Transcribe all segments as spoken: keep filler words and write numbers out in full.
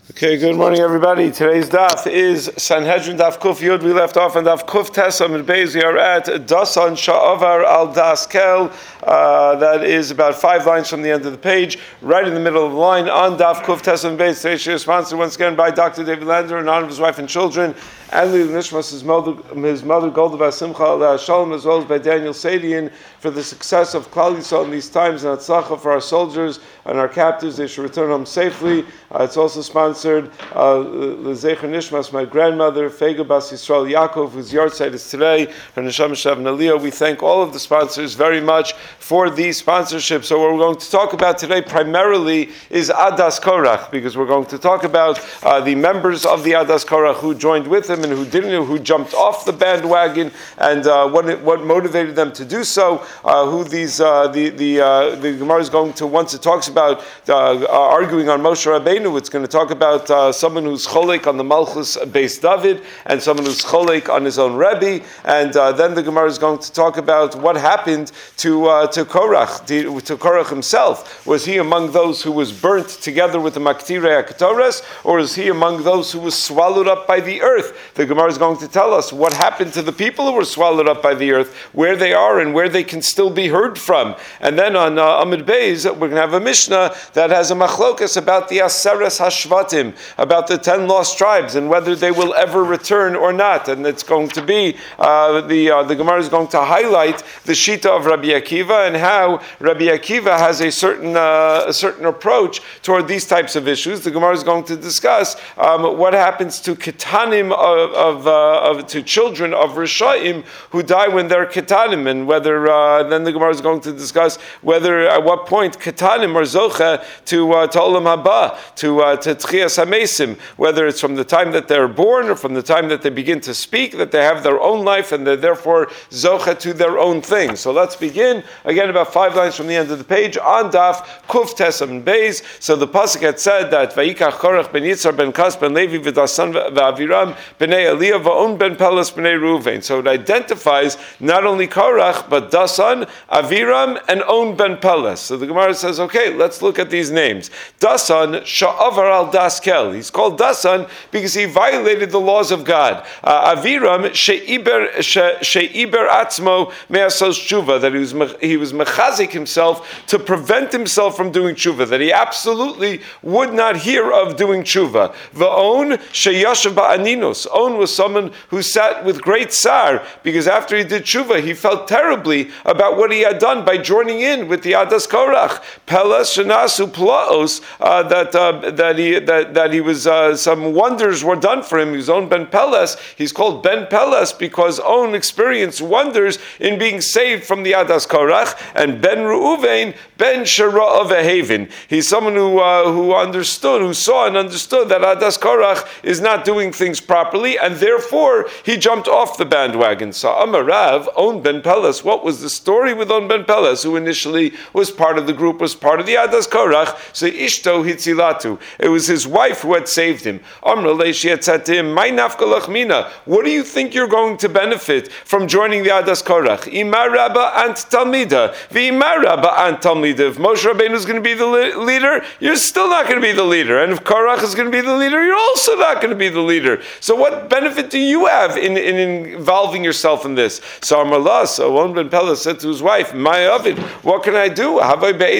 Okay, good morning, everybody. Today's daf is Sanhedrin Daf Kuf Yud. We left off on Daf Kuf Tesam and Beis. We are at Dasan Sha'avar al Daskel. Uh, that is about five lines from the end of the page, right in the middle of the line on Daf Kuf Tesam and Beis. Today's shir is sponsored once again by Doctor David Lander in honor of his wife and children, and Lili Nishmas, his mother, his mother Golda Bas Simcha Shalom, as well as by Daniel Sadian for the success of Klal Yisrael in these times, and Atzlacha for our soldiers and our captives. They should return home safely. Uh, it's also sponsored L'Zecher Nishmas, my grandmother Fega Bas Yisrael Yaakov, whose yahrzeit is today. Her Neshama Shav Naliyah. We thank all of the sponsors very much for these sponsorships. So what we're going to talk about today primarily is Adas Korach, because we're going to talk about uh, the members of the Adas Korach who joined with him and who didn't, who jumped off the bandwagon, and uh, what what motivated them to do so. Uh, who these uh, the the uh, the Gemara is going to, once it talks about uh, arguing on Moshe Rabbeinu, it's going to talk about uh, someone who's cholek on the Malchus Beis David and someone who's cholek on his own Rebbe, and uh, then the Gemara is going to talk about what happened to uh, to Korach, to, to Korach himself. Was he among those who was burnt together with the Maktirei HaKetores, or is he among those who was swallowed up by the earth? The Gemara is going to tell us what happened to the people who were swallowed up by the earth, where they are and where they can still be heard from. And then on uh, Amud Beis, we're going to have a Mishnah that has a machlokas about the Aseres Hashvatim, about the ten lost tribes and whether they will ever return or not. And it's going to be, uh, the uh, the Gemara is going to highlight the Shita of Rabbi Akiva and how Rabbi Akiva has a certain uh, a certain approach toward these types of issues. The Gemara is going to discuss um, what happens to Ketanim of, of, uh, of to children of Rishaim who die when they're Ketanim, and whether uh, then the Gemara is going to discuss whether at what point Ketanim are Zocha to uh, to Olam Haba, to uh, to Tchias HaMesim, whether it's from the time that they're born or from the time that they begin to speak, that they have their own life and they're therefore Zocha to their own thing. So let's begin again about five lines from the end of the page on Daf Kuf Tesam Beis. So the pasuk had said that Vayikach Korach ben Yitzhar ben Kas ben Levi v'Dasan v'Aviram b'nei Aliyah v'on ben Pelas b'nei Reuven. So it identifies not only Korach but Dasan, Aviram, and On ben Pelas. So the Gemara says, okay, let's look at these names. Dasan Sha'avar al Daskel. He's called Dasan because he violated the laws of God. Uh, Aviram She'iber She'iber Atzmo Me'asos Tshuva, that he was he was mechazik himself to prevent himself from doing tshuva, that he absolutely would not hear of doing tshuva. Va'on Sheyashav Ba'aninos. On was someone who sat with great sar because after he did tshuva, he felt terribly about what he had done by joining in with the Adas Korach. Pelas Shenasu Plaos, uh, that uh, that he that, that he was uh, some wonders were done for him. He was On ben Pelas. He's called Ben Pelas because On experienced wonders in being saved from the Adas Korach. And Ben Reuven Ben Shara of Haven. He's someone who uh, who understood, who saw and understood that Adas Korach is not doing things properly, and therefore he jumped off the bandwagon. So Amarav On ben Pelas. What was the story with On ben Pelas, who initially was part of the group, was part of the Adas Korach? So Ishto Hitzilatu. It was his wife who had saved him. Amrale, she had said to him, "My nafkalach mina. What do you think you're going to benefit from joining the Adas Korach? Imar Rabba ant Talmida. V'imar Rabba ant Talmida. If Moshe Rabbeinu is going to be the leader, you're still not going to be the leader. And if Korach is going to be the leader, you're also not going to be the leader. So what benefit do you have in, in involving yourself in this?" So Amrullah, so On ben Pelas said to his wife, "My Ovid, what can I do? I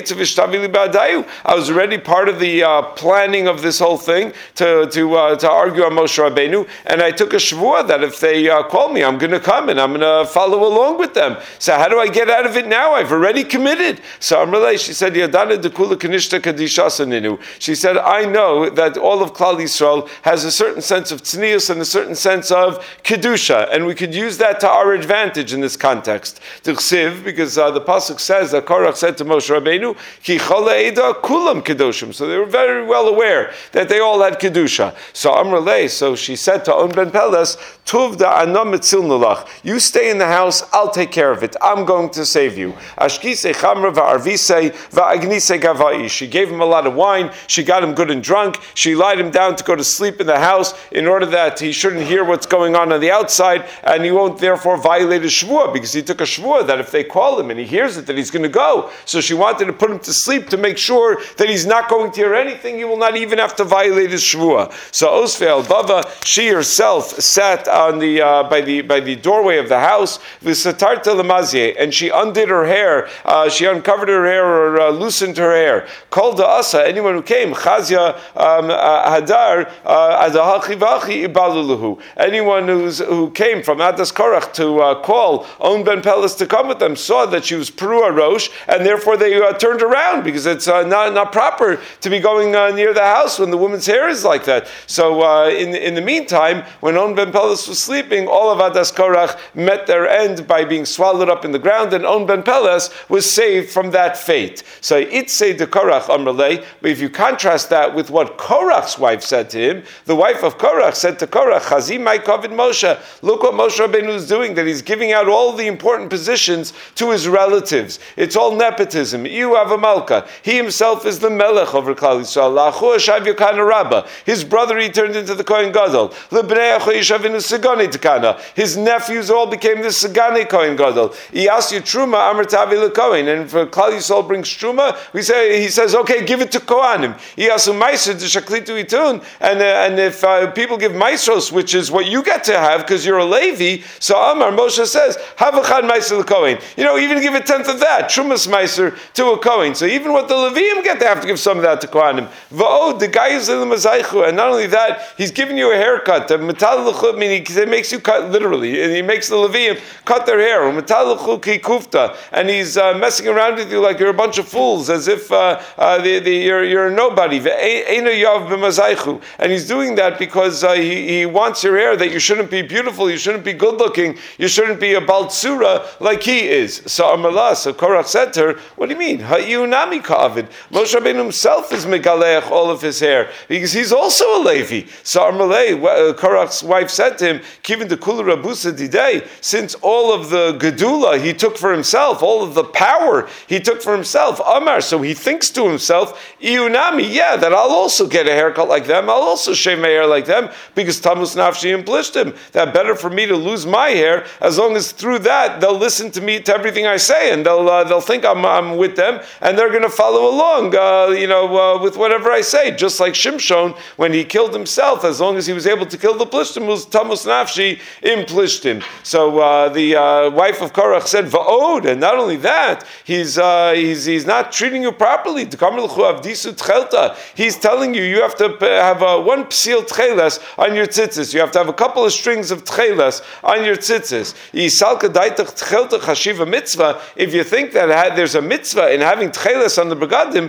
was already part of the uh, planning of this whole thing to to uh, to argue on Moshe Rabbeinu, and I took a shvuah that if they uh, call me, I'm going to come and I'm going to follow along with them. So how do I get out of it now? I've already committed." So Amrullah, she said, "Yadana dekula kanishta kadishasaninu." She said, "I know that all of Klal Yisrael has a certain sense of tznius and a certain sense of kedusha, and we could use that to our advantage in this context." T'chsiv, because uh, the pasuk says that Korach said to Moshe Rabbeinu, "Ki chol ha'eda kulam kedoshim." So they were very well aware that they all had kedusha. So Amrullah, so she said to On ben Pelas, "Tuv da anam mitzil nulach. You stay in the house. I'll take care of it. I'm going to save you." Ashkise chamra va'arvise va'agnise gavai. She gave him a lot of wine. She got him good and drunk. She lied him down to go to sleep in the house in order that he shouldn't hear what's going on on the outside, and he won't therefore violate his shvuah, because he took a shvuah that if they call him and he hears it, that he's going to go. So she wanted to put him to sleep to make sure that he's not going to hear anything. He will not even have to violate his shvuah. So Osve al-Bava, she herself sat on the uh, by the by the doorway of the house, v'satarta lemazye, and she undid her hair. Uh, she uncovered her hair or uh, loosened her hair. Called the asa, anyone who came, chazia um, uh, hadar uh, adahachi vachi ibaluluhu. Anyone who's who came from Adas Korach to uh, call On Ben Peles to come with them saw that she was Perua Rosh, and therefore they uh, turned around, because it's uh, not not proper to be going uh, near the house when the woman's hair is like that. So uh, in in the meantime, when On Ben Peles was sleeping, all of Adas Korach met their end by being swallowed up in the ground, and On Ben Peles was saved from that fate. So it say to Korach Amrlei, but if you contrast that with what Korach's wife said to him, the wife of Korach said to Korach, Chazim my kovid Moshe, look what Moshe Rabbeinu is doing, that he's giving out all the important positions to his relatives. It's all nepotism. You have a malka. He himself is the melech over Klal Yisrael. La'achu Hashav Yokana Rabba. His brother he turned into the Kohen Gadol. Lebnei Achu Yishavinu Sigoni Tekana. His nephews all became the Sigani Kohen Gadol. Iyasyu Truma Amar Tavi LeKohen. And for Klal Yisrael brings Truma, we say he says, okay, give it to Kohanim. Iyasyu Meiser to Shaklitu Itun. And uh, and if uh, people give Meisros, which is what you get to have because you're a Levi, so Amar Moshe says, have a Chad Meiser LeKohen. You know, even give a tenth of that, Trumas Meiser to a Kohen. So even what the Leviim get, they have to give some of that to Kohanim. Va'od, the guy is Mazaichu, and not only that, he's giving you a haircut. The Metal L'chut, meaning he makes you cut literally, and he makes the Leviim cut their hair. Metal L'chut ki kufta, and he's uh, messing around with you like you're a bunch of fools, as if uh, uh, the, the, you're, you're a nobody. Ve'einu yav b'mazaichu, and he's doing that because uh, he, he wants your hair, that you shouldn't be beautiful, you shouldn't be good looking, you shouldn't be a baltsura like he is. So Amarla, so Korach said to her, what do you mean? Ha'yunami ka'avid. Moshe Rabbeinu himself is megaleach all of his hair, because he's also a Levi. So Amarle, Korach's wife said to him, Kivin de kula rabusa didei, since all of the gedula he took for himself, all of the power he took for himself, Amar, so he thinks to himself, Iyunami, yeah, that I'll also get a haircut like them, I'll also shave my hair like them, because Tamus Nafshi implished him, that better for me to lose my hair, as long as through that they'll listen to me, to everything I say, and they'll uh, they'll think I'm, I'm with them, and they're going to follow along, uh, you know, uh, with whatever I say, just like Shimshon, when he killed himself, as long as he was able to kill the Plishtim, was Tamus Nafshi in Plishtim. So uh, the uh, wife of Korach said, Va'od, and not only that, he's uh, he's he's not treating you properly. He's telling you, you have to have uh, one psil tcheles on your tzitzis. You have to have a couple of strings of tcheles on your tzitzis. If you think that there's a mitzvah in having tcheles on the begadim,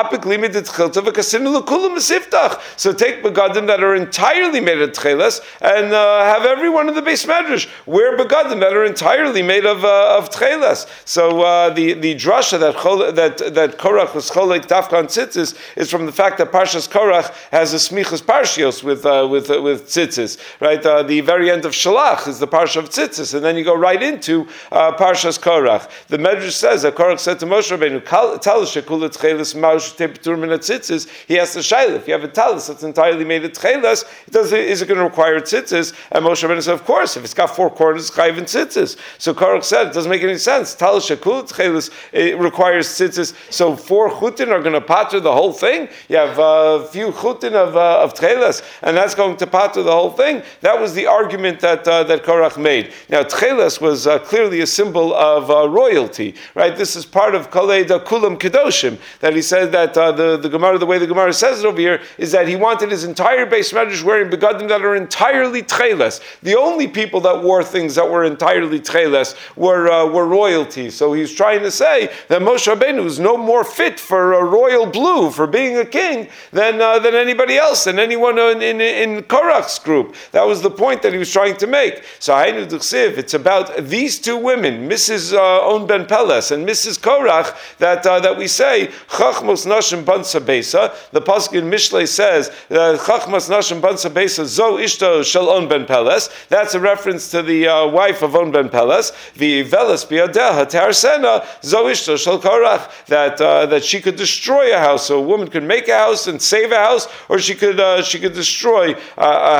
so take begadim that are entirely made of tcheles and uh, have every one of the base medrash wear begadim that are entirely made of uh, of tcheles. So uh, the the drasha that chol, that that Korach was cholek dafka on tzitzis is from the fact that Parshas Korach has a smichas parshios with uh, with uh, with tzitzis. Right, uh, the very end of Shalach is the parsha of tzitzis, and then you go right into uh, Parshas Korach. The medrash says that Korach said to Moshe Rabbeinu, "Tal shekul tcheles maush tepetur min tzitzis." He has to shail. If you have a talis that's entirely made of tcheles, it does is it going to require tzitzis? And Moshe Rabbeinu said, "Of course. If it's got four corners, it's chayv and tzitzis." So Korach said, "It doesn't make any sense. Talis shekul tcheles it requires tzitzis. So four chutin are going to pater the whole thing. You have a uh, few chutin of uh, of tcheles, and that's going to pater the whole thing." That was the argument that uh, that Korach made. Now tcheles was uh, clearly a symbol of uh, royalty, right? This is part of Kalei da Kulam Kedoshim, that he said that uh, the the Gemara, the way the Gemara says it over here, is that he wanted his entire base medrash wearing begadim that are entirely tcheles. The only people that wore things that were entirely tcheles were uh, were royalty. So he's trying to say that Moshe Rabbeinu is no more fit for a royal blue, for being a king, than uh, than anybody else, than anyone in, in, in Korach's group. That was the point that he was trying to make. So Hainu D'chsiv, it's about these two women, Missus Uh, On Ben Peles and Missus Korach, that uh, that we say Chachmos Nashim Bansa Beisa. The pasuk in Mishlei says Chachmos Nashim Bansa Beisa Zo Ishto Shel On Ben Peles. That's a reference to the uh, wife of On Ben Peles. The Velas Biadeha Tarsena Zo Ishto Shel Korach. That uh, that she could destroy a house. So a woman could make a house and save a house, or she could uh, she could destroy uh, a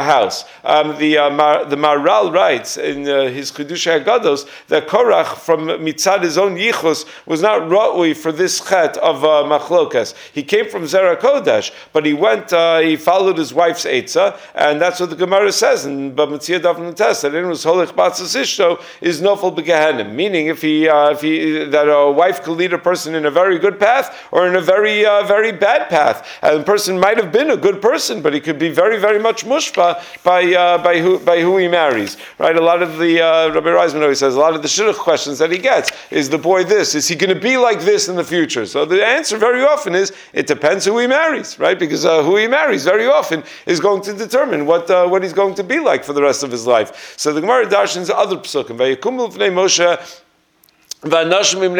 house. Um, the uh, Mar, the Maral writes in uh, his Chiddushei Haggados that Korach, from mitzad his own yichus, was not ra'ui for this chet of uh, machlokas. He came from Zera Kodesh, but he went, uh, he followed his wife's eitzah, and that's what the Gemara says in B'Metzia Daf Nutes, that anyone who's holich batzas ishto is nofel b'gehenim. Meaning, if he, uh, if he, that a wife could lead a person in a very good path or in a very, uh, very bad path, and the person might have been a good person, but he could be very, very much mushpa by uh, by who by who he marries. Right? A lot of the uh, Rabbi Reisman always says a lot of the shidduch questions that he gets is the boy this? Is he going to be like this in the future? So the answer very often is it depends who he marries, right? Because uh, who he marries very often is going to determine what uh, what he's going to be like for the rest of his life. So the Gemara darshans other psukim. Vayikum l'fnei Moshe. That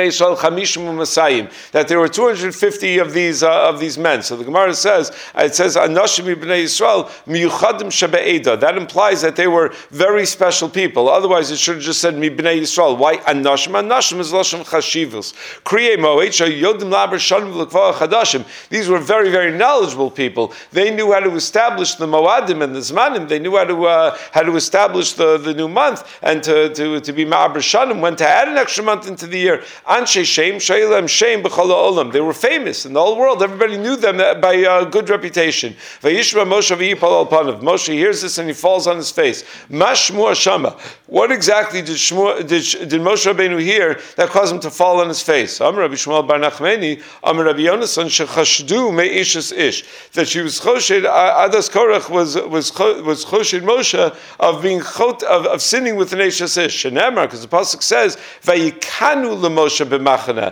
there were two hundred fifty of these uh, of these men. So the Gemara says, it says Anashim ibnei Yisrael miyuchadim shebe'eda. That implies that they were very special people. Otherwise, it should have just said mibnei Yisrael. Why Anashim? Anashim is lashon chashivus. Kriyei moed sheyodim laber shanim v'lekvah chadashim. These were very very knowledgeable people. They knew how to establish the moadim and the zmanim. They knew how to uh, how to establish the, the new month and to to, to be ma'aber shanim. When to add an extra month into the year. Anshe Shem, Shailem Shem B'chol Olam. They were famous in the whole world. Everybody knew them by uh, good reputation. Vayishma Moshe v'yipal alpanav. Moshe hears this and he falls on his face. Mashmu Shama. What exactly did, Shmu, did, did Moshe Rabbeinu hear that caused him to fall on his face? Amar Rabbi Shmuel Bar Nachmeni, Amar Rabbi Yonasan shechashdu me'ishas ish. That she was choshed, Adas Korach was was was choshed Moshe of being chot, of, of sinning with an ishas ish. Shenemar, because the pasuk says Vayikanu leMoshe b'machana.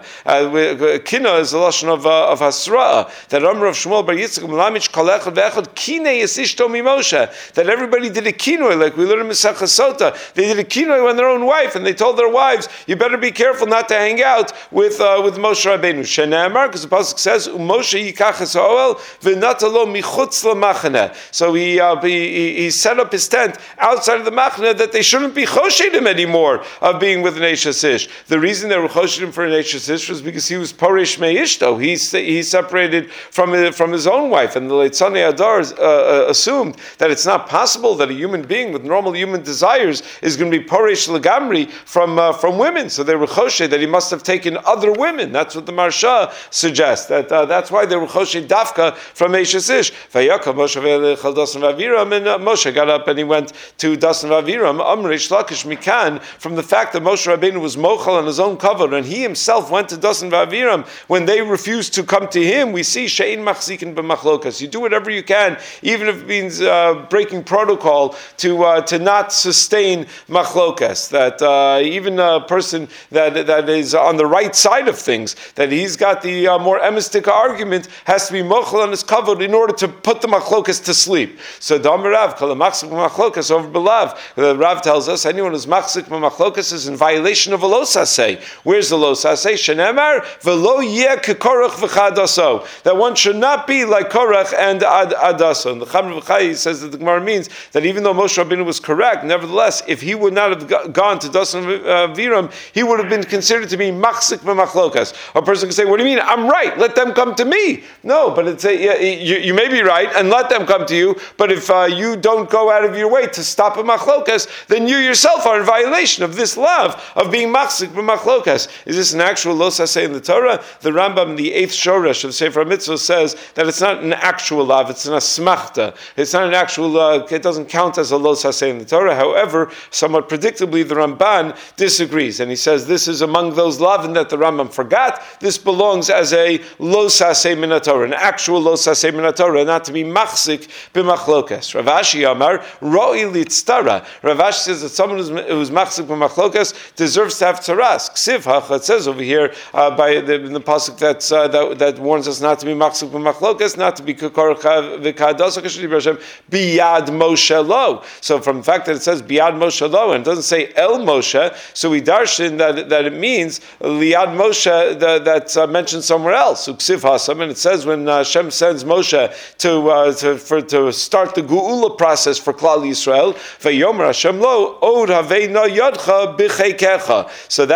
Kina is a lashon of uh, of hasra. That Amar of Shmuel Bar Yitzchak Melamich Kolechad ve'echad kinei yisishto miMoshe. That everybody did a kinoi, like we learn in Masechah Sota. They did a kinoi when their own wife, and they told their wives, "You better be careful not to hang out with uh, with Moshe Rabbeinu." Shenemar, because the pasuk says, "Moshe yikach es ha'oel v'natalo michutz lemachana." So he, uh, he he set up his tent outside of the machana that they shouldn't be choshed him anymore of being with an Eishes Ish. The reason they were choshed him for an Eishes Ish was because he was porish me'ishto. He he separated from from his own wife, and the Leitzanei Adar uh, assumed that it's not possible that a human being with normal human desires is going to be porish legamri from uh, from women. So they were choshed that he must have taken other women. That's what the Marsha suggests. That uh, that's why they were choshed dafka from Eishes Ish. Vayakam Moshe ve'elechal Dasan v'Aviram, and uh, Moshe got up and he went to Dasan v'Aviram. Amrish Lakish Mikan, from the fact that Moshe Rabbeinu was mochel on his own cover, and he himself went to Dasan v'Aviram when they refused to come to him. We see she'ein machzikin b'machlokas. You do whatever you can, even if it means uh, breaking protocol to uh, to not sustain machlokas. That uh, even a person that that is on the right side of things, that he's got the uh, more emistic argument, has to be mochel on his cover in order to put the machlokas to sleep. So Damar Rav kol machzik b'machlokas over belav. The Rav tells us anyone who's machzik b'machlokas is in violation of a losasei. Where's the losasei? Shenemar v'lo yeh kekorach v'chadaso. That one should not be like Korach and Ad Adaso. And the Chamr V'chai says that the Gemara means that even though Moshe Rabbeinu was correct, nevertheless, if he would not have gone to Dasan v'Aviram, he would have been considered to be machzik b'machlokas. A person can say, "What do you mean? I'm right. Let them come to me." No, but it's a, yeah, you, you may be right and let them come to you. But if uh, you don't go out of your way to stop a machlokas, then you yourself are in violation of this love of being machzik b'machlokas. Is this an actual losasei in the Torah? The Rambam, the eighth shoresh of Sefer Mitzvah, says that it's not an actual love; it's an asmachta. It's not an actual. Uh, it doesn't count as a losasei in the Torah. However, somewhat predictably, the Ramban disagrees, and he says this is among those lavin that the Rambam forgot. This belongs as a losasei min Torah, an actual losasei min Torah, not to be machzik b'machlokas. Rav Ashi Amar roi litztara. Rav Ashi says that someone who's, who's machzik b'machlokas deserves to have tzaras. Ksiv hacha, it says over here uh, by the, the pasuk that's, uh, that that warns us not to be machzik b'machlokas, not to be kekor v'kadaso k'shli b'Hashem biyad Moshe lo. So from the fact that it says biyad Moshe lo and it doesn't say el Moshe, so we darshan that that it means liad Moshe that, that's uh, mentioned somewhere else. Uksiv hasam, and it says when uh, Hashem sends Moshe to uh, to for to start the geula process for Klal Yisrael, vayomer Hashem lo od haveina yadcha b'cheikecha. So that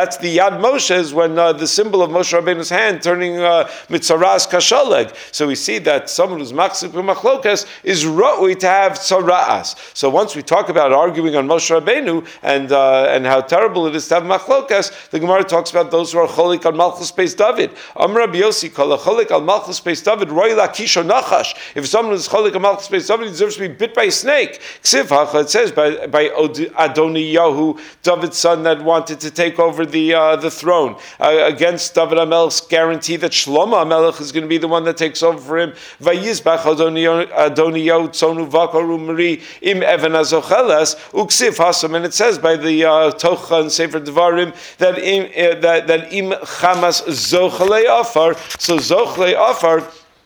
That's the Yad Moshe, is when uh, the symbol of Moshe Rabbeinu's hand turning uh, mitzaras kashaleg. So we see that someone who's machzik b'machlokas is ra'ui to have tzara'as. So once we talk about arguing on Moshe Rabbeinu and uh, and how terrible it is to have machlokas, the Gemara talks about those who are cholik on Malchus Beis David. Amar Rabbi Yossi kol cholik on Malchus Beis David roi lakish or nachash. If someone is cholik on Malchus Beis David, he deserves to be bit by a snake. Ksiv hacha, it says by by Adoniyahu, David's son that wanted to take over the uh, the throne uh, against David HaMelech's guarantee that Shlomo HaMelech is going to be the one that takes over for him. Vayizbach Adoniyahu tzonu vakaru mari im even azocheles uksiv hasam, and it says by the uh, Tocha and Sefer Devarim that im uh, that that im chamas zochelei afar. So zochelei afar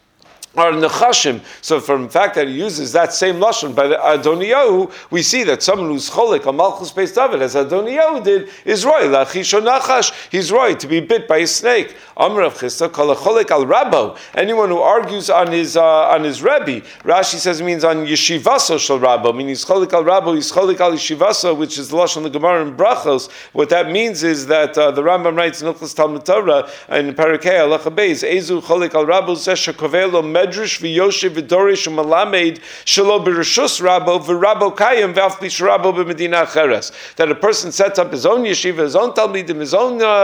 are nechashim. So from the fact that he uses that same lashon by the Adoniyahu, we see that someone who's cholik on Malchus Beis David, as Adoniyahu did, is roi lachish or nachash. He's roi to be bit by a snake. Amar Rav Chisda kol cholik al Rabbo. Anyone who argues on his uh, on his Rebbe, Rashi says it means on yeshivaso shel Rabbo. Meaning he's cholik al Rabbo, he's cholik al yeshivaso, which is the lashon the Gemara in Brachos. What that means is that uh, the Rambam writes in Hilchos Talmud Torah in Parakei Halacha Beis, Ezu cholik al Rabbo zeh shekovelo medrash v'yoshev v'dorish u'malamed shelo b'reshus Rabbo v'Rabbo kayim v'af b'shrabbo b'medina acheres. That a person sets up his own yeshiva, his own talmidim, his own uh,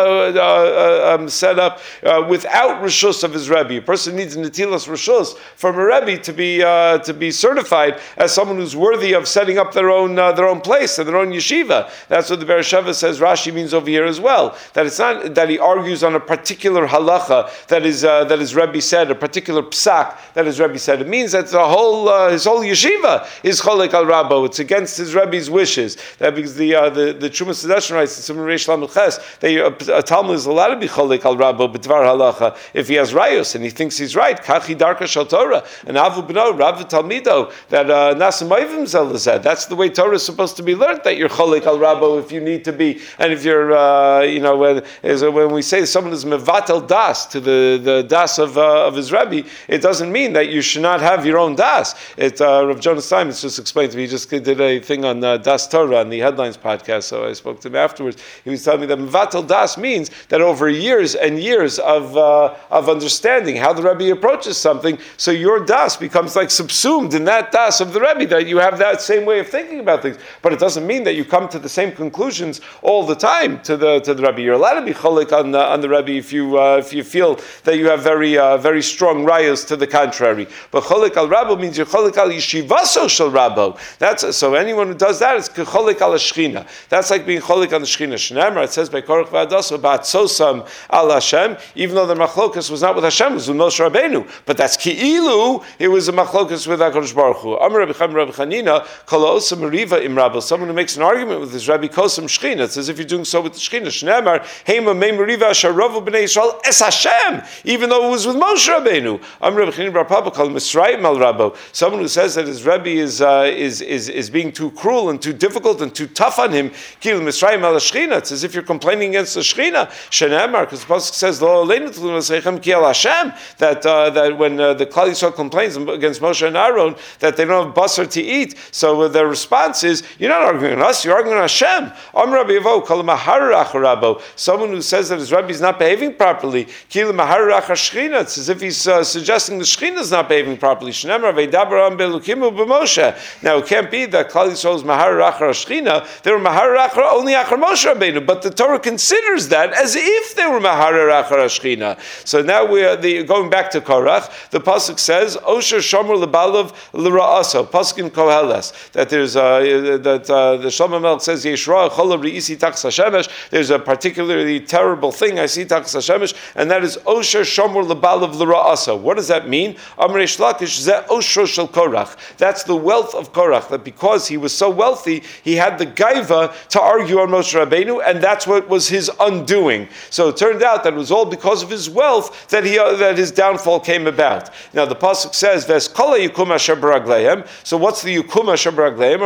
uh, um, setup uh, without reshus of his rebbe. A person needs netilas reshus from a rebbe to be uh, to be certified as someone who's worthy of setting up their own uh, their own place and their own yeshiva. That's what the Beresheva says. Rashi means over here as well. That it's not that he argues on a particular halacha that is uh, that his rebbe said, a particular psak that his rebbe said. It means that the whole uh, his whole yeshiva is cholik al Rabbo. It's against his rebbe's wishes. That because the uh, the the Trumas Sedeshin writes in Simon Reish Lamed Ches that a, a Talmud is allowed to be cholik al Rabbo b'dvar halacha if he has rayos and he thinks he's right. Kachi darka shel Torah and avu b'no Rav Talmido that nasa ma'ivim zelazed. That's the way Torah is supposed to be learned. That you're cholik al Rabbo if you need to be, and if you're uh, you know when is when we say someone is mevatel das to the the das of uh, of his rebbe, it doesn't mean that you should not have your own das. It uh, Rav Jonas Simons just explained to me. He just did a thing on uh, Das Torah on the Headlines podcast. So I spoke to him afterwards. He was telling me that mevatel das means that over years and years of uh, of understanding how the Rebbe approaches something, so your das becomes like subsumed in that das of the Rebbe, that you have that same way of thinking about things. But it doesn't mean that you come to the same conclusions all the time to the to the Rebbe. You're allowed to be cholik on the, on the Rebbe if you uh, if you feel that you have very uh, very strong rayos to the contrary. But cholik al Rabbo means you're cholik al yeshivaso shel Rabbo. That's so anyone who does that is cholik al Shechina. That's like being cholik on the Shechina. Shneimar, it says by Korach v'Adaso ba'atzosam al Hashem, even though the machlokas was not with Hashem, it was with Moshe Rabbeinu. But that's ki'ilu, it was a machlokas with HaKadosh Baruch Hu. Amar Rabbi Chaim Rabbi Chanina, kol osa meriva im Rabbo. Someone who makes an argument with his Rabbi kosam Shechina. It's as if you're doing so with the Shechina. Shneimar, heima mei meriva asharovu b'nei Yisrael es Hashem, even though it was with Moshe Rabbeinu. Amar Rabbi Chanina bar Papa kol misrayim al Rabbo. Someone who says that his Rebbe is uh, is is is being too cruel and too difficult and too tough on him, kil misrayim al Shechina. It's as if you're complaining against the Shechina. Shneimar, because the pasuk says lo aleinu tlu nasechem ki al Hashem, that uh, that when uh, the Klal Yisrael complains against Moshe and Aaron that they don't have basar to eat, so uh, their response is, you're not arguing on us, you're arguing on Hashem. Am Rabbi Yevo kol maharach Rabbo. Someone who says that his Rebbe is not behaving properly, kil maharach Shechina. It's as if he's uh, suggesting the Shechina is not behaving properly. Shneimar veidaber am belukimu b'Moshe. Now it can't be that Klal Yisrael is maharach Shechina. They were maharach only achar Moshe Rabbeinu, but the Torah considers that as if they were maharach Shechina. So now we're the, going back to Korach. The pasuk says, "Osher shomer lebalav l'ra'aso." Pasuk in Koheles that there's uh, that uh, the Shlomo Melech says, "Yeshra cholav re'isi tachas hashemesh." There's a particularly terrible thing I see tachas hashemesh, and that is Osher shomer lebalav l'ra'aso. What does that mean? Amrei Shlakish ze Osher shel Korach. That's the wealth of Korach. That because he was so wealthy, he had the gaiva to argue on Moshe Rabbeinu, and that's what was his undoing. So it turned out that it was all because of his wealth that he uh, that his downfall came about. Now the pasuk says, "Ves kol yukum asher b'ragleihem." So what's the yukum asher b'ragleihem?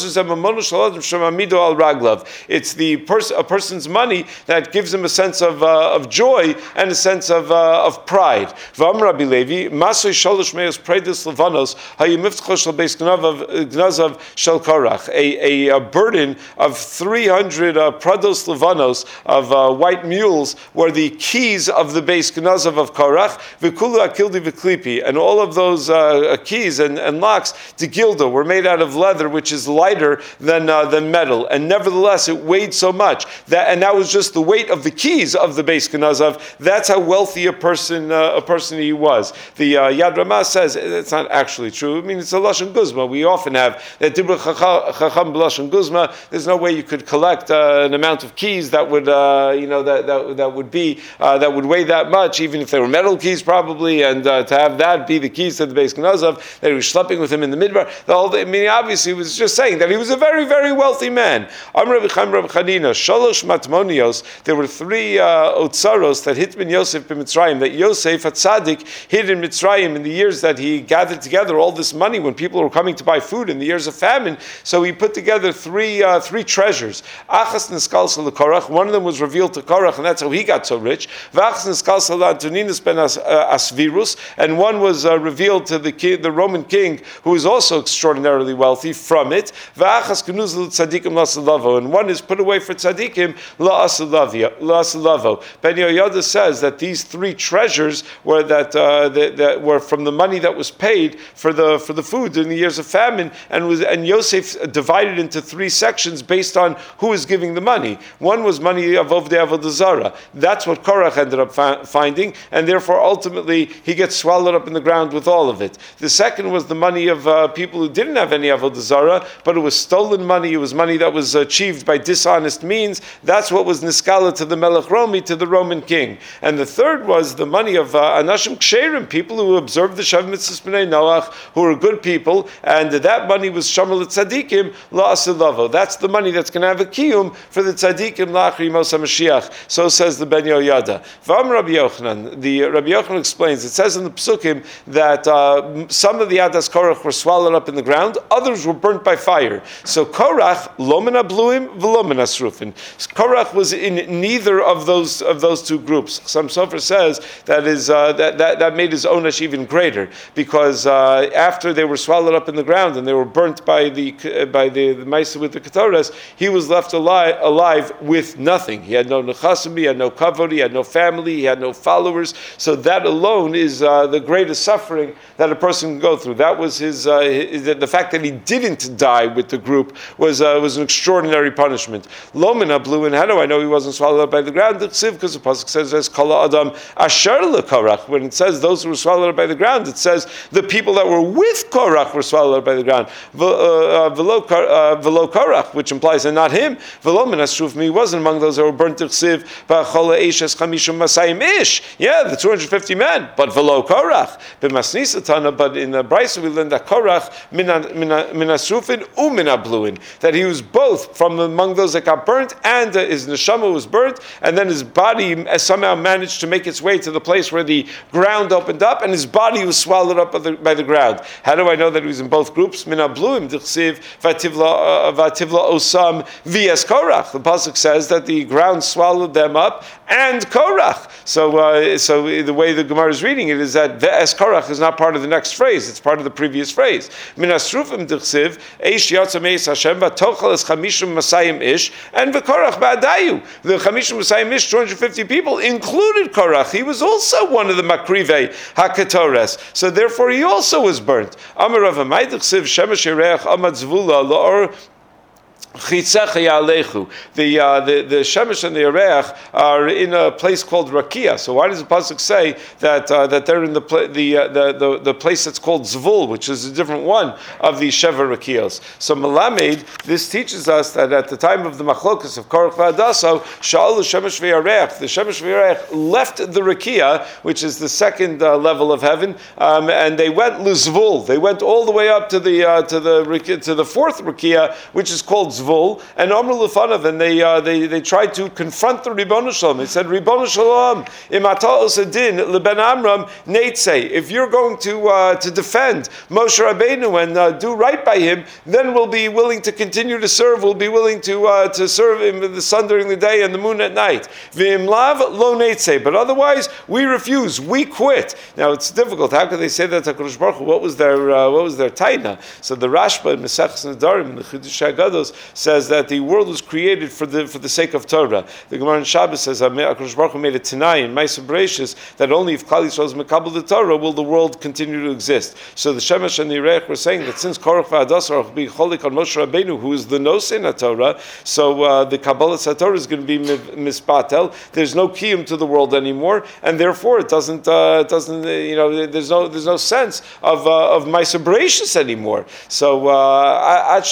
Al raglav. It's the pers- a person's money that gives him a sense of uh, of joy and a sense of uh, of pride. V'am Rabbi Levi Masoi Shalosh Meos Predis Levanos Hayimiftcho Shel Beis Gnazav Shel Korach, a a burden of three hundred uh, Prados Levanos of uh, white mules were the keys of the Beis Gnazav of Korach, V'kulu Akildi V'klipi, and all of those uh, keys and, and locks to Gilda were made out of leather, which is lighter than uh, than metal, and nevertheless it weighed so much that, and that was just the weight of the keys of the Beis Gnazav. That's how wealthy a person uh, a person he was. The uh, Yad Ramah says it's not actually true. I mean, it's a lashon guzma. We often have that dibra chacham b'lashon guzma. There's no way you could collect uh, an amount of keys that would uh, you know that that that would be uh, that would weigh that much, even if they were metal keys probably, and uh, to have that be the keys to the Beis Gnazav, that he was schlepping with him in the midbar. The whole, I mean, obviously, he was just saying that he was a very, very wealthy man. Amr Rabbi Chaim Rabbi Chanina, Shalosh Matmonios. There were three uh, otzaros that hit Ben Yosef ben Mitzrayim. That Yosef at Tzaddik hid in Mitzrayim in the years that he gathered together all this money when people were coming to buy food in the years of famine. So he put together three uh, three treasures. Achas Niskalsa LeKorach. One of them was revealed to Korach, and that's how he got so rich. V'achas Niskalsa LeAntoninus ben Asvirus, and one was uh, revealed to the king, the Roman king, who was also extraordinarily wealthy from it. V'achas Kunuz LeTzadikim LaSalavo, and one is put away for Tzadikim LaSalavo. Ben Yehoyada says that these three treasures were that, uh, that that were from the money that was paid for the for the food in the years of famine, and was and Yosef divided into three sections based on who was giving the money. One was money of Ovdei Avodah Zarah. That's what Korach ended up fi- finding, and therefore ultimately he gets swallowed up in the ground with all of it. The second was the money of uh, people who didn't have any Avodah Zarah, but it was stolen money. It was money that was achieved by dishonest means. That's what was niskala to the Melech Romi, to the Roman king. And the third was the money of uh, Anashim Ksherim, people who observed the Shav Mitzvahs B'nai Noach, who were good people, and that money was Shamal Tzadikim La'asilavo. That's the money that's going to have a kiyum for the Tzadikim La'achri Mos HaMashiach. So says the Ben Yehoyada. Vam Rabbi Yochanan, the Rabbi Yochanan explains, it says in the Psukim that uh, some of the Adas Korach were swallowed up in the ground, others were burnt by fire. So Korach, lo min habluim v'lo min hasrufin. Korach was in neither of those of those two groups. Some Sofer says that is uh, that, that that made his onesh even greater, because uh, after they were swallowed up in the ground and they were burnt by the uh, by the, the Maisa with the Ketores, he was left alive alive with nothing. He had no nechasim, he had no kavod, he had no family, he had no followers. So that alone is uh, the greatest suffering that a person can go through. That was his, uh, his the fact that he didn't die with the group was uh, was an extraordinary punishment. Lo min hablu, and how do I know he wasn't swallowed up by the ground? Because the pasuk says as kala adam asher leKorach. When it says those who were swallowed up by the ground, it says the people that were with Korach were swallowed up by the ground. Velo Korach, which implies that not him. Velo min hasrufim, he wasn't among those that were burnt to chsiv. V'achol eishes chamishum masayim ish. Yeah, the two hundred fifty men, but velo Korach. B'masnisa tana, but in the Brisa we learned that Korach min hasrufin u min habluin, that he was both from among those that got burnt, and uh, his neshama was burnt, and then his body somehow managed to make its way to the place where the ground opened up, and his body was swallowed up by the, by the ground. How do I know that he was in both groups? Min habluim d'chsiv v'ativla v'ativla osam v'es Korach. The pasuk says that the ground swallowed them up and Korach. So, uh, so the way the Gemara is reading it is that v'es Korach is not part of the next phrase; it's part of the previous phrase. Min hasrufim d'chsiv eish yatsa meis Hashem v'tochal es chamishim masayim ish and v'Korach ba'adayu. The chamishim masayim ish, two hundred fifty people, included Korach. He was also one of the makrivei hakatores. So therefore, he also was burnt. Amar Rav Amai d'chsiv shemesh yireach amad zvula la'or. The uh, the the Shemesh and the Yereach are in a place called Rakia. So why does the pasuk say that uh, that they're in the pla- the, uh, the the the place that's called Zvul, which is a different one of the Sheva Rakios? So Melamed, this teaches us that at the time of the Machlokas of Korach v'Adaso, Sha'alu Shemesh v'Yereach, the Shemesh v'Yereach left the Rakia, which is the second uh, level of heaven, um, and they went Luzvul. They went all the way up to the uh, to the to the fourth Rakia, which is called Zvul, and Amr Lefanav, and they uh, they they tried to confront the Ribbon Shalom. They said, Ribbon Shalom, im ata osadin leben Amram neitzei. If you're going to uh, to defend Moshe Rabbeinu and uh, do right by him, then we'll be willing to continue to serve. We'll be willing to uh, to serve him the sun during the day and the moon at night. V'im lav lo neitzei. But otherwise, we refuse. We quit. Now it's difficult. How could they say that to HaKadosh Baruch Hu? What was their uh, what was their taina? So the Rashba in Maseches Nedarim in the Chidush HaGados says that the world was created for the for the sake of Torah. The Gemara in Shabbos says HaKadosh Baruch Hu made a Tanai in Ma'aseh Bereishis that only if Klal Yisrael is mekabel the Torah will the world continue to exist. So the Shemesh and the Yerech were saying that since Korach v'Hadassah are be cholik on Moshe Rabbeinu, who is the Nosein HaTorah, so uh, the Kabbalah HaTorah is going to be mispatel. There's no kiyum to the world anymore, and therefore it doesn't uh, it doesn't uh, you know there's no there's no sense of uh, of Ma'aseh Bereishis anymore. So uh,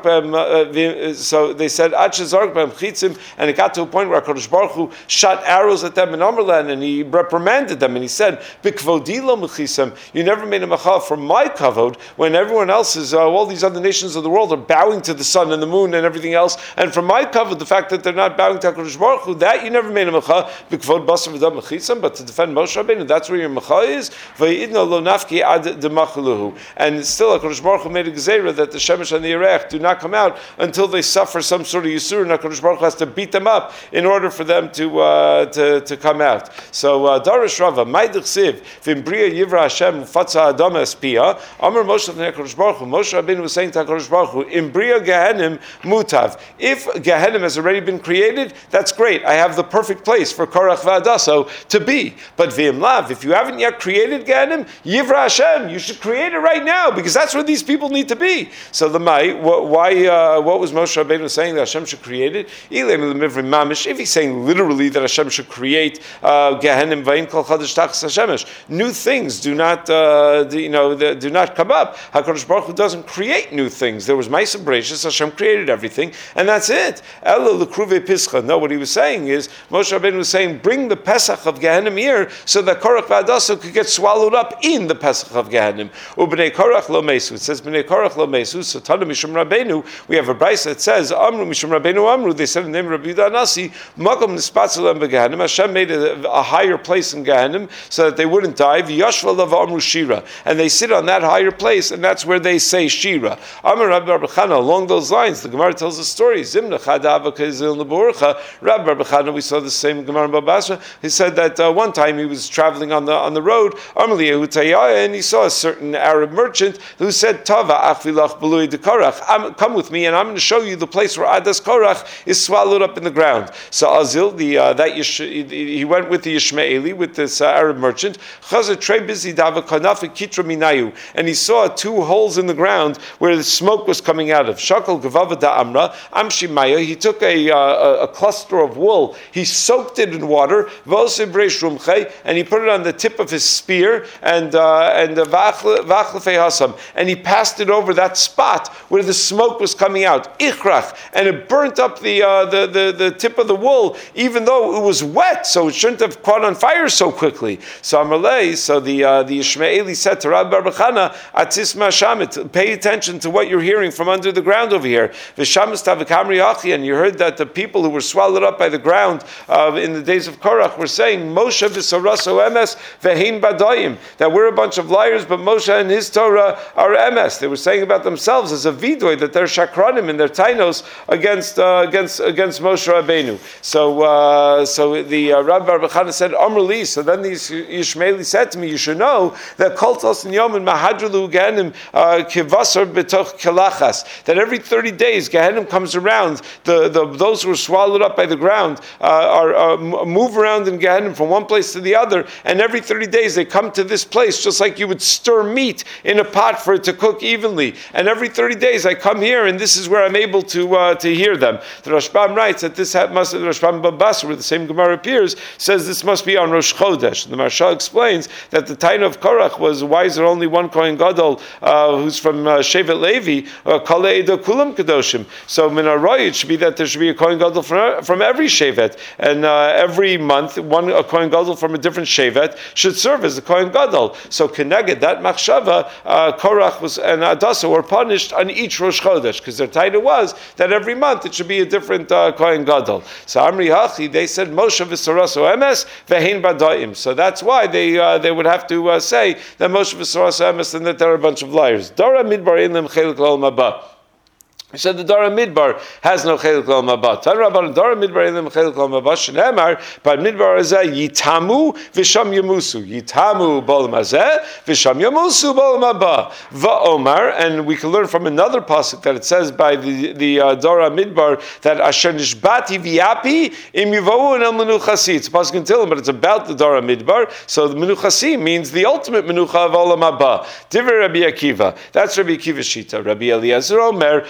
so they said Ad shezark b'hem chitzim, and it got to a point where HaKadosh Baruch Hu shot arrows at them in Amrlan, and he reprimanded them, and he said, "B'kvodi lo mechisam, you never made a machav for my kavod when everyone else is, uh, all these other nations of the world are bowing to the sun and the moon and everything else, and for my kavod, the fact that they're not bowing to HaKadosh Baruch Hu, that you never made a machav, b'kvod basar v'dam mechisam, but to defend Moshe Rabbeinu, that's where your machav is, v'yidna lo nafki ad d'machaluhu." And still HaKadosh Baruch Hu made a gezerah that the Shemesh and the Yerech do not come out until they suffer some sort of yisur, and HaKadosh Baruch Hu has to beat them up in order for them to uh, to, to come out. So uh, Darish Rava, Maidich Siv, Vimbriya Yivra Hashem, Fatza Adam Espia, Amr Moshe HaKadosh Baruch Hu, Moshe Rabbeinu was saying to HaKadosh Baruch Hu, Imbriya Gehenim Mutav. If Gehenim has already been created, that's great. I have the perfect place for Korach v'Hadasso to be. But V'im Lav, if you haven't yet created Gehenim, Yivra Hashem, you should create it right now, because that's where these people need to be. So the Mai, why, uh, what was Moshe Rabbeinu saying that Hashem should create it? If he's saying literally that Hashem should create uh, Gehenim Vayin Kol Chadash Tachas Hashemesh, new things do not, uh, do, you know, do not come up. Hakadosh Baruch Hu doesn't create new things. There was Ma'aseh Bereishis, Hashem created everything, and that's it. Elo l'kruve pischa. No, what he was saying is Moshe Rabbeinu was saying, bring the Pesach of Gehenim here, so that Korach v'Hadassah could get swallowed up in the Pesach of Gehenim. Ubnei Korach lo mesu. It says Bnei Korach lo mesu. So Tanu Mishum Rabbeinu. We have a brayso that says Amru Mishum Rabbeinu Amru. They said in the name of Rabbi Yehuda Anasi, Makom nispatzelem beGehenim. Hashem made a, a higher place in Gehenim so that they wouldn't die. V'yashva lav Amru Shira, and they sit on that higher place, and that's where they say Shira. Amar Rabbi Chana. Along those lines, the Gemara tells a story. Zimna Chadava Kezil Neburcha. Rabbi Chana. We saw the same Gemara in Babasra. He said that uh, one time he was traveling on the on the road, Amar Yehutayah, and he saw a certain Arab merchant who said, Tava Achvilach Belui de Korach. Come with me, and I'm going to show you the place where Adas Korach is swallowed up in the ground. So Azil, the uh, that Yish, he went with the Yishmaeli, with this uh, Arab merchant, and he saw two holes in the ground where the smoke was coming out of. Shakal Gavava da Amra, Amshimaya, he took a, uh, a cluster of wool, he soaked it in water, and he put it on the tip of his spear, and uh, and uh, and he passed it over that spot where the smoke was coming out, Ichrach, and it burnt up the, uh, the, the, the tip of the wool, even though it was wet, so it shouldn't have caught on fire so quickly. So Amalei, so the uh, the Ishmaeli said to Rabbi Bar Chana, Atzis Ma'ashamit, pay attention to what you're hearing from under the ground over here. V'shamas tavikamri achi, and you heard that the people who were swallowed up by the ground uh, in the days of Korach were saying, Moshe v'soraso emes v'hein badayim, that we're a bunch of liars, but Moshe and his Torah are emes. They were saying about themselves as a vidoy that they're shakranim and they're tainos against uh, against against Moshe Rabbeinu. So uh, so the uh, Rabbi Bar Chana said, Amr li. So then the Yishmaeli said to me, you should know that koltos and yom and mahadrelu gehenim kivasar betoch kelachas, that every thirty days Gehenim comes around. The, the those who are swallowed up by the ground uh, are uh, move around in Gehenim from one place to the other, and every thirty days they come to this place, just like you would stir meat in a pot for it to cook evenly. And every thirty days I come here, and this is where I'm able to uh, to hear them. The Rashbam writes that this must, the Rashbam Babas, where the same Gemara appears, says this must be on Rosh Chodesh. The Maharsha explains that the Taina of Korach was, why is there only one Kohen Gadol uh, who's from uh, Shevet Levi, Kale Edo Kulam Kedoshim. So Min HaRoy, it should be that there should be a Kohen Gadol from, from every Shevet, and uh, every month one a Kohen Gadol from a different Shevet should serve as a Kohen Gadol. So Keneged, that Machshava, uh, Korach was and Adasa were punished on each Rosh Chodesh, because their Taina right it was that every month it should be a different uh, Kohen Gadol. So Amri Hachi, they said Moshe v'Saraso Emes ve'Hein Badaim. So that's why they uh, they would have to uh, say that Moshe v'Saraso Emes and that they're a bunch of liars. Dara Midbar in them Chelik L'Olam Haba. He said the Dara Midbar has no Chelik L'Olam Haba. Tan Rabban Dara Midbar in them Chelik L'Olam Haba. Shneimar, but Midbar is a Yitamu v'Sham Yamusu. Yitamu b'Olam Hazeh v'Sham Yamusu b'Olam Haba. Va'omar, and we can learn from another pasuk that it says by the the uh, Dara Midbar that Asher Nishbati v'Yapi im Yivau and El Menuchasi. It's a pasuk in Tehillim, but it's about the Dara Midbar. So the Menuchasi means the ultimate Menucha of Olam Haba. Divrei Rabbi Akiva. That's Rabbi Akiva's shita. Rabbi Eliezer Omer.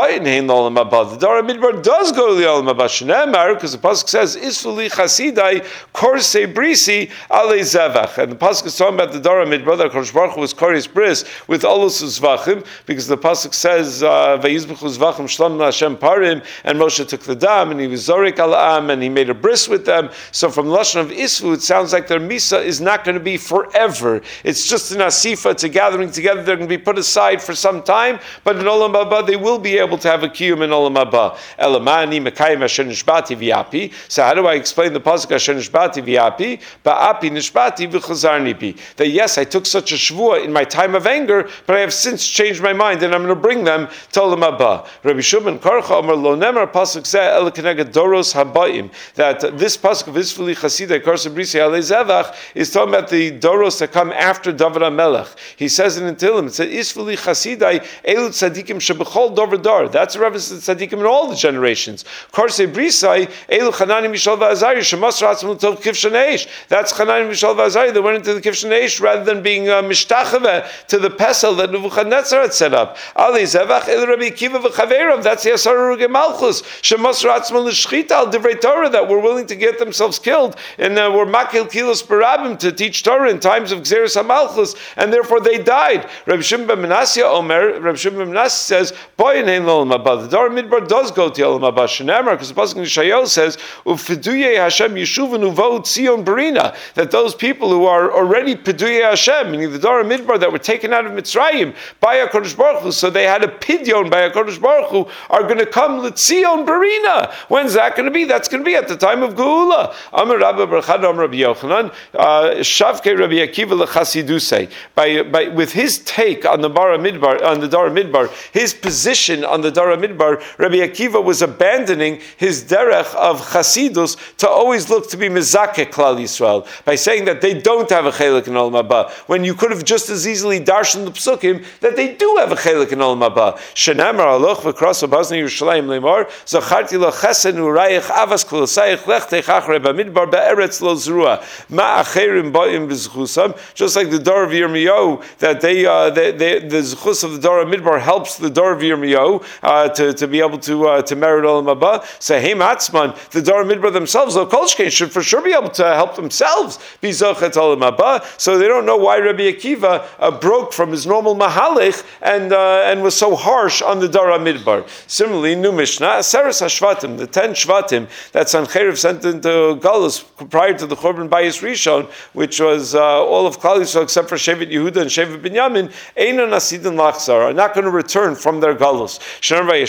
The Dara Midbar does go to the Olam Haba Shneimar, because the pasuk says Isfuli Chasidai Korsei Brisi Ale Zevach, and the pasuk is talking about the Dara Midbar that Kodesh Baruch Hu was Koris Bris with Olus Zvachim, because the pasuk says Vayizbechu Zvachim Shlom Hashem Parim, and Moshe took the dam and he was Zorik Al Am and he made a bris with them. So from the lashon of Isfu, it sounds like their misa is not going to be forever. It's just an asifa, it's a gathering together. They're going to be put aside for some time, but in Olam Haba they will be able to have a kiyum in Olam Haba. Elamani mekayim asher nishbati v'yapi. So how do I explain the pasuk asher nishbati v'yapi? Ba'api nishbati v'chazarni bi. That yes, I took such a shvua in my time of anger, but I have since changed my mind, and I'm going to bring them to Olam Haba. Rabbi Shimon Karcha Omer lo nemer pasuk zeh el keneged doros habayim. That this pasuk of Isfuli Chasidai Korsei Brisi Ale Zevach is talking about the doros that come after David HaMelech. He says it in Tehillim. It says Isfuli Chasidai elu tzadikim shebechol dover dar. That's a reference to the tzaddikim in all the generations. Korsei Brisai, Elu Chanani Mishal V'Azari, Shemas Ratzim L'Tov Kivshan Eish. That's Chanani Mishal V'Azari. They went into the Kivshan Eish rather than being uh, mishtachave to the pesel that Nebuchadnezzar had set up. Ali Zevach, Elu Rabbi Akiva V'Chaveirav. That's the Asar Ruge Malchus. Shemas Ratzim L'Shchita Al Divrei Torah, that were willing to get themselves killed and uh, were Makil Kilos Barabim to teach Torah in times of Xeris HaMalchus, and therefore they died. Rabbi Shimon ben Manasseh Omer, Rabbi Shimon ben Manasseh says, Boy Nein Olam Haba. The Dara Midbar does go to Olam Haba Shneimar, because the pasuk in Yeshayahu says, "Ufiduye Hashem Yeshuvenu Vo Tzion Barina," that those people who are already Piduye Hashem, meaning the Dara Midbar that were taken out of Mitzrayim by HaKadosh Baruch Hu, so they had a pidyon by HaKadosh Baruch Hu, are going to come L'Tzion Barina. When's that going to be? That's going to be at the time of Geula. Amar Rabbi Barchad Amar Rabbi Yochanan Shavkei Rabbi Akiva L'Chasidusei. By by with his take on the Dara Midbar, on the Dara Midbar, his position on the Dara Midbar, Rabbi Akiva was abandoning his derech of Chasidus to always look to be mezakeh Klal Yisrael by saying that they don't have a chelik in Olam Haba, when you could have just as easily darshan the psukim that they do have a chelik in Olam Haba. Shenamar aloch v'kras v'bazni Yerushalayim lemar zacharti lo chesen urayich avas klosayich lech techach Rabbi Midbar be'eretz lo zrua ma acherim ba'im b'zchusam. Just like the Dor of Yirmiyahu, that they, uh, they, they the zchus of the Dor of Midbar helps the Dor of Yirmiyahu uh, to, to be able to uh, to merit Olam Haba. So Heim Atzman, the Dor of Midbar themselves, the Kolshkein, should for sure be able to help themselves be zochet Olam Haba. So they don't know why Rabbi Akiva uh, broke from his normal mahalich and uh, and was so harsh on the Dor of Midbar. Similarly, new Mishnah, Aseres Hashvatim, the ten Shvatim that Sancheriv sent into Galus prior to the Churban Bayis Rishon, which was uh, all of Klal Yisrael except for Shevet Yehuda and Shevet Binyamin, Einon Asidin Lachzar, are not going to return from their Galus. And the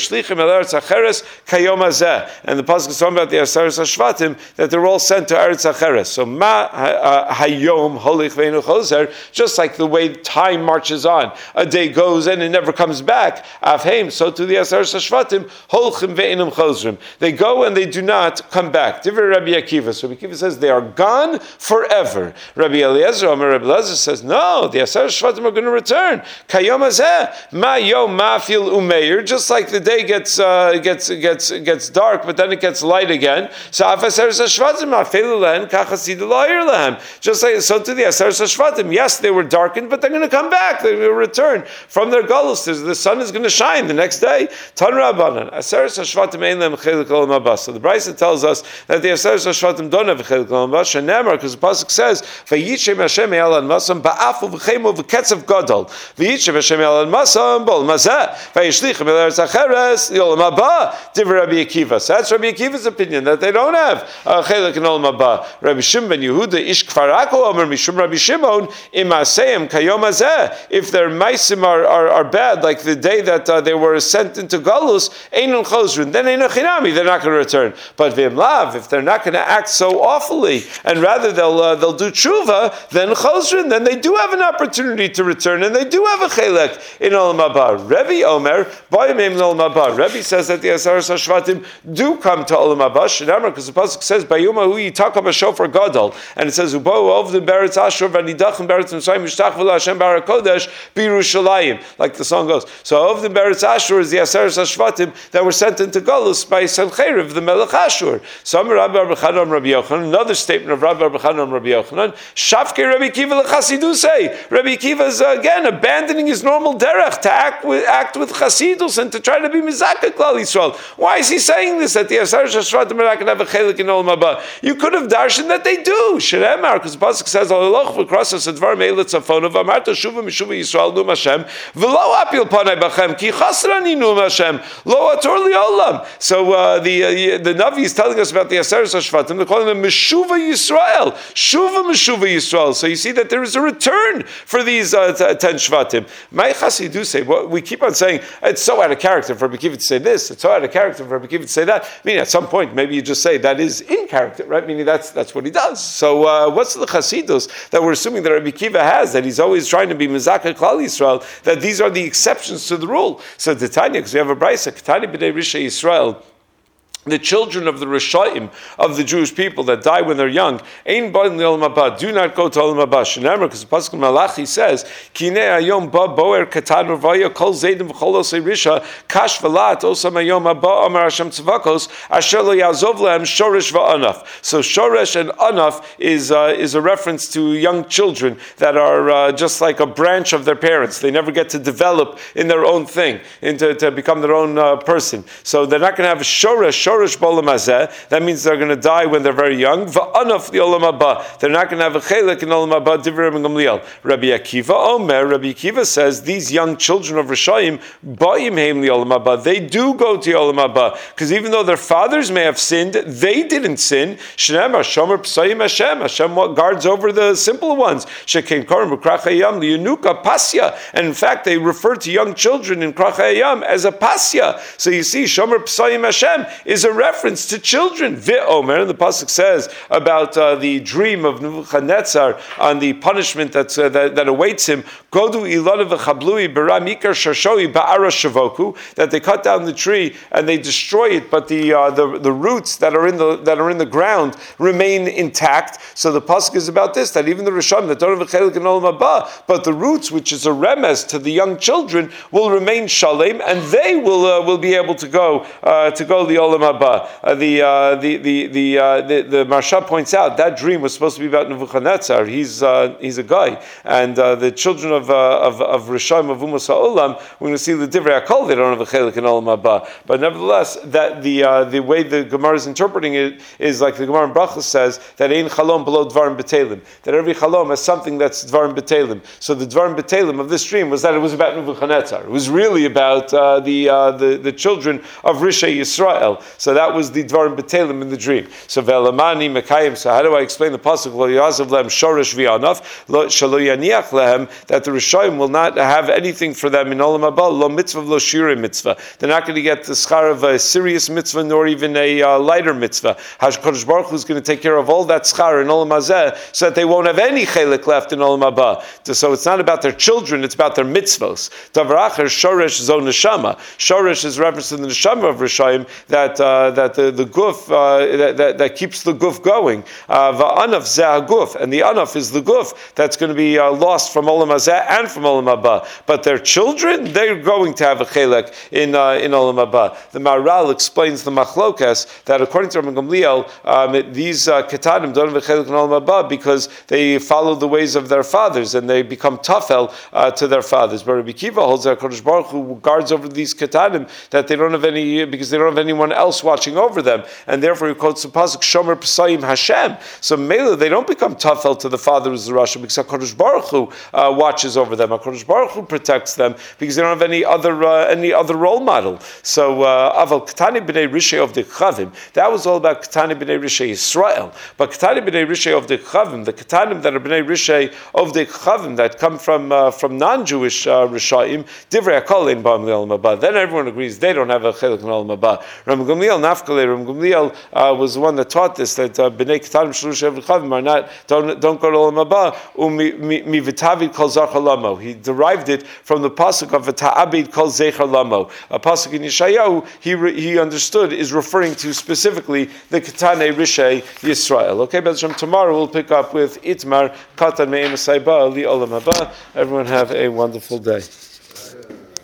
pasuk is talking about the Aseres Hashvatim, that they're all sent to Eretz Acheres. So ma hayom holich ve'enu chozer, just like the way time marches on, a day goes and it never comes back. Avheim, so to the Aseres Hashvatim, holchim ve'enum chozrim, they go and they do not come back. Divrei Rabbi Akiva. So Rabbi Akiva says they are gone forever. Rabbi Eliezer, Rabbi Eliezer says no, the Aseres Hashvatim are going to return. Kayom hazeh ma yom mafil umeir, just like the day gets uh, gets gets gets dark, but then it gets light again. So Aseres Hashvatim afeilu lehem kachasidu la'ir lehem. Just like so to the Aseres Hashvatim, yes, they were darkened, but they're going to come back. They're going to return from their galus. The sun is going to shine the next day. Tan Rabbanan Aseres Hashvatim ein lehem chelik olam haba. So the Brisa tells us that the Aseres Hashvatim don't have a chelik olam haba. Shenemar, because the pasuk says vayichem Hashem e'alan masam ba'afu v'chemu v'ketzav gadol vayichem Hashem e'alan masam bol mazeh vayishlichem v'leretz acheres Olam Haba Divrei Rabbi Akiva. So that's Rabbi Akiva's opinion that they don't have uh, chelik in Olam Haba. Rabbi Shimon ben Yehuda ish kfar ako omer mishum Rabbi Shimon imaseim kayom hazeh. If their meisim are, are, are bad, like the day that uh, they were sent into Galus, einun chozrun, then einun chinami, they're not going to return. But v'im lav, if they're not going to act so awfully, and rather they'll uh, they'll do tshuva, then chozrun, then they do have an opportunity to return, and they do have a chelek in Olam Haba. Rebbe Omer, b'yimim Olam Haba. Rebbe says that the Aseres HaShvatim do come to Olam Haba. Shenamar, because the pasuk says bayuma hu yitakam shofar gadol, and it says ubo ovdim beretz Ashur v'nidachim beretz Mitzrayim mishtach v'la Hashem bar Kodesh b'Yerushalayim, like the song goes. So ovdim beretz Ashur is the Aseres HaShvatim that were sent into Galus by Sancheriv, the Melech Ashur. So Rabbi Rabbi Chanan Rabbi Yochanan, another statement of Rabbi Rabbi Chanan Rabbi Yochanan, Shavkei Rabbi Kiva lechasidusei. Rabbi Kiva is uh, again abandoning his normal derech to act with act with chasidus and to try to be mizaka Klal Yisrael. Why is he saying this? That the Aseres HaShvatim are not going to have a chelik in Olam Haba. You could have darshan that they do. Shiremar, because the pasuk says Aloch v'krosas advar me'elet tzafonu v'amarta shuva mishuva Yisrael num Hashem v'lo apil panai b'chem ki chasrani num Hashem lo ator li'olam. So uh, the uh, the Navi is telling us about the Aseres HaShvatim. They're calling them Meshuva Yisrael, Shuva Meshuva Yisrael. So you see that there is a return for these uh, t- ten Shvatim. My Chasidu say, well, we keep on saying it's so out of character for Rabbi Kiva to say this. It's so out of character for Rabbi Kiva to say that. I mean, at some point, maybe you just say that is in character, right? Meaning that's that's what he does. So uh, what's the Chasidus that we're assuming that Rabbi Kiva has, that he's always trying to be Mizaka Klal Yisrael, that these are the exceptions to the rule? So the Tanya, because we have a brayso, Ketani b'nei Risha Yisrael, the children of the Rishaim, of the Jewish people that die when they're young, Ein ba'in Olam Haba, do not go to Olam Haba. Shenamar, because the pasuk in Malachi says, Kinei ayom ba boer katan uvaya kol zaydim v'chol osei risha kash v'lat osam ayom haba amar Hashem tzvakos asher lo yazov lehem shoresh va'anaf. So shoresh and anaf is uh, is a reference to young children that are uh, just like a branch of their parents. They never get to develop in their own thing, into to become their own uh, person. So they're not going to have a shoresh. That means they're going to die when they're very young. Va'anaf the Olam Haba. They're not going to have a chelik in Olam Haba. Divrei Rabbi Gamliel. Rabbi Akiva Omer. Rabbi Akiva says these young children of Rishaim ba'im heim the Olam Haba. They do go to Olam Haba because even though their fathers may have sinned, they didn't sin. Shneimar Shomer P'sayim Hashem. Hashem guards over the simple ones. Shekein Korim B'Krach Hayam Liyanuka Pasya. And in fact, they refer to young children in Krach Hayam as a pasya. So you see, Shomer P'sayim Hashem is a reference to children. V'omer, and the pasuk says about uh, the dream of Nebuchadnezzar on the punishment that's, uh, that, that awaits him. Godu ilana v'chablui b'ramikar shashoi ba'ara shavoku, that they cut down the tree and they destroy it, but the uh, the, the roots that are in the that are in the ground remain intact. So the pasuk is about this, that even the Rishon that don't have a chelik in Olam Haba, but the roots, which is a remez to the young children, will remain shalem, and they will uh, will be able to go uh, to go the Olam Haba. Uh, the, uh, the the the uh, the the Marsha points out that dream was supposed to be about Nebuchadnezzar. He's uh, he's a guy, and uh, the children of uh, of of Rishaim of Umas Ha'olam, we're going to see the Divrei Hakol. They don't have a chelik in Olam Haba, but nevertheless, that the uh, the way the Gemara is interpreting it is like the Gemara in Brachos says that ein chalom below dvarim betelim. That every chalom has something that's dvarim betelim. So the dvarim betelim of this dream was that it was about Nebuchadnezzar. It was really about uh, the uh, the the children of Risha Yisrael. So that was the Dvarim B'Telim in the dream. So Ve'elamani Mekayim. So how do I explain the pasuk Lo Yazav Lehem Shoresh V'Anaf Shelo Yaniach Lehem, that the Rishayim will not have anything for them in Olam Haba. Lo Mitzvah Lo Shirei Mitzvah. They're not going to get the schar of a serious mitzvah nor even a uh, lighter mitzvah. HaKadosh Baruch Hu is going to take care of all that schar in Olam Hazeh so that they won't have any chelik left in Olam Haba. So it's not about their children; it's about their mitzvos. Davar Acher Shoresh Zo Neshama. Shoresh is reference to the neshama of Rishayim that. Uh, Uh, that the, the guf, uh, that, that, that keeps the guf going. Va'anaf zeh guf, and the anaf is the guf that's going to be uh, lost from Olam Hazeh and from Olam Haba. But their children, they're going to have a chelek in uh, in Olam Haba. The Maharal explains the machlokas that according to Rabbi Gamliel, um, these uh, ketanim don't have a chelek in Olam Haba because they follow the ways of their fathers and they become tafel uh, to their fathers. But Rabbi Kiva holds that Kodesh Baruch Hu guards over these ketanim that they don't have any because they don't have anyone else else watching over them, and therefore he quotes the pasuk Shomer Pesayim Hashem. So Mela, they don't become tafel to the father who's the Rasha because HaKadosh Baruch Hu uh, watches over them. HaKadosh Baruch Hu protects them because they don't have any other uh, any other role model. So uh, Aval Ketani B'nei Rishei of the Chavim, that was all about Ketani B'nei Rishei Yisrael. But Ketani B'nei Rishei of the Chavim, the Ketanim that are B'nei Rishei of the Chavim that come from uh, from non-Jewish uh, Rishaim, Divrei Hakol Ein Ba'am L'Olam Haba. Then everyone agrees they don't have a Chelik in Olam Haba. Ram Gamliel Nafkalei, Ram Gamliel uh, was the one that taught this, that uh, B'nei Ketanim Shlush of the Chavim are not, don't, don't go to Olam Haba. Umi mi v'tavid kol zachar lamo. He derived it from the pasuk of v'ta'abid kol zechar lamo. A pasuk in Yeshayahu he re, he understood is referring to specifically the Ketane Rishei Yisrael. Okay, but tomorrow we'll pick up with Itmar Katan Me'em Saiba Li Olam Haba. Everyone have a wonderful day.